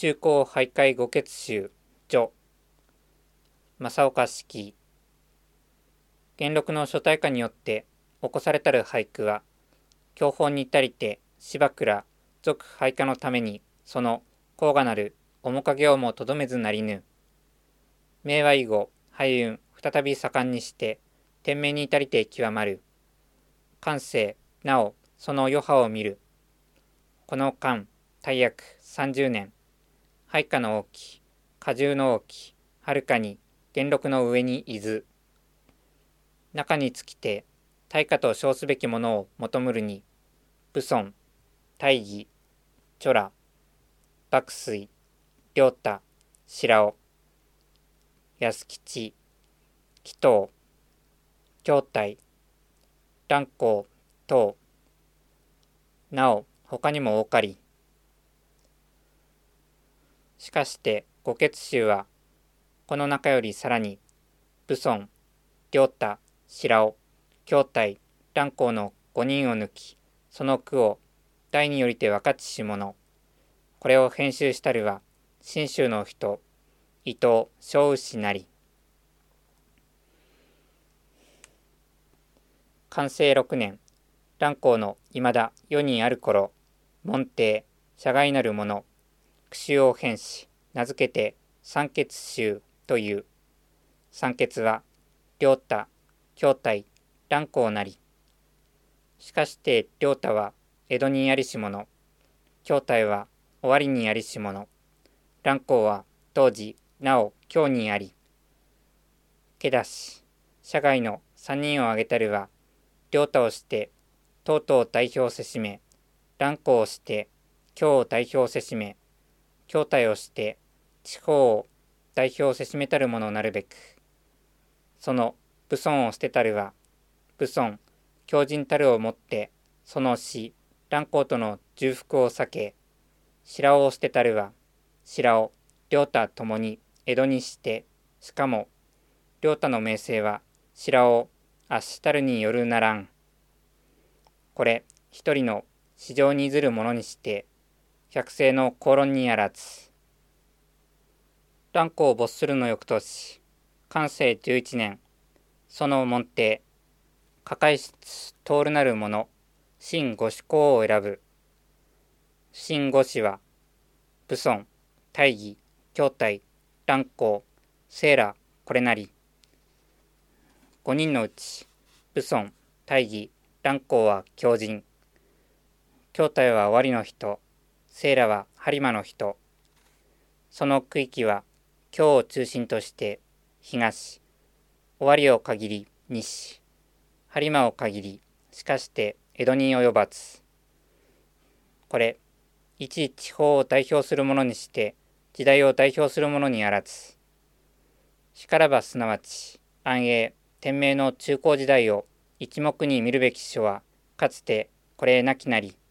中高俳諧五傑集序正岡子規。元禄の諸大家によって起こされたる俳句は、教本に至りて芝倉俗俳諧のためにその高雅なる面影をもとどめずなりぬ。明和以後俳運再び盛んにして天命に至りて極まる。感性なおその余波を見る。この間大約30年、配下の王旗、荷重の王旗、はるかに元禄の上にいず。中に尽きて大化と称すべきものを求むるに、武尊、大義、著羅、幕水、良太、白尾、安吉、紀藤、京太、蘭光等、なお他にも多かり。しかして五傑集はこの中よりさらに武尊、良太、白尾、京太、蘭光の5人を抜き、その句を第二よりて分かちし者。これを編集したるは信州の人伊藤正牛なり。寛政6年、蘭光のいまだ世にある頃、門弟社外なる者句集を編し、名付けて三傑集という。三傑は良太、京太、蘭光なり。しかして良太は江戸にありし者、京太は尾張にありし者、蘭光は当時なお京にあり。けだし社外の3人を挙げたるは、良太をして東都を代表せしめ、蘭光をして京を代表せしめ、京太をして地方を代表せしめたるものなるべく。その武尊を捨てたるは、武尊強靭たるをもってその死蘭光との重複を避け、白尾を捨てたるは、白尾良太ともに江戸にして、しかも良太の名声は白尾圧したるによるならん。これ一人の市場にずるものにして、百姓の口論にあらず。蘭光を没するの翌年、寛政11年、その門弟、加海室徹なる者、新五子公を選ぶ。新五子は、武尊、大義、京太、蘭光、清羅これなり。5人のうち、武尊、大義、蘭光は強靭。京太は尾張の人、清羅は播磨の人。その区域は京を中心として東、尾張を限り西、播磨を限りしかして江戸に及ばず。これ一地方を代表するものにして時代を代表するものにあらず。しからばすなわち安永天明の中高時代を一目に見るべき書はかつてこれなきなり。